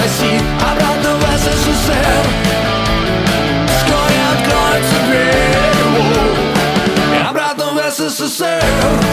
соси обратно в СССР. Вскоре откроется дверь обратно в СССР.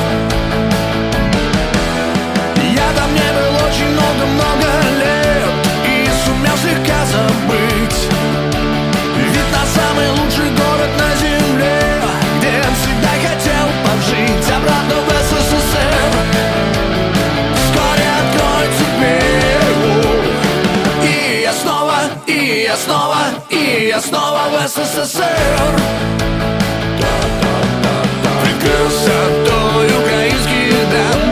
Я там не был очень много лет и сумел слегка забыть. Ведь на самый лучший город на земле, где всегда хотел пожить, обратно в СССР. Вскоре откроется дверь, и я снова, и я снова, и я снова в СССР. Прикрылся той украинских домов.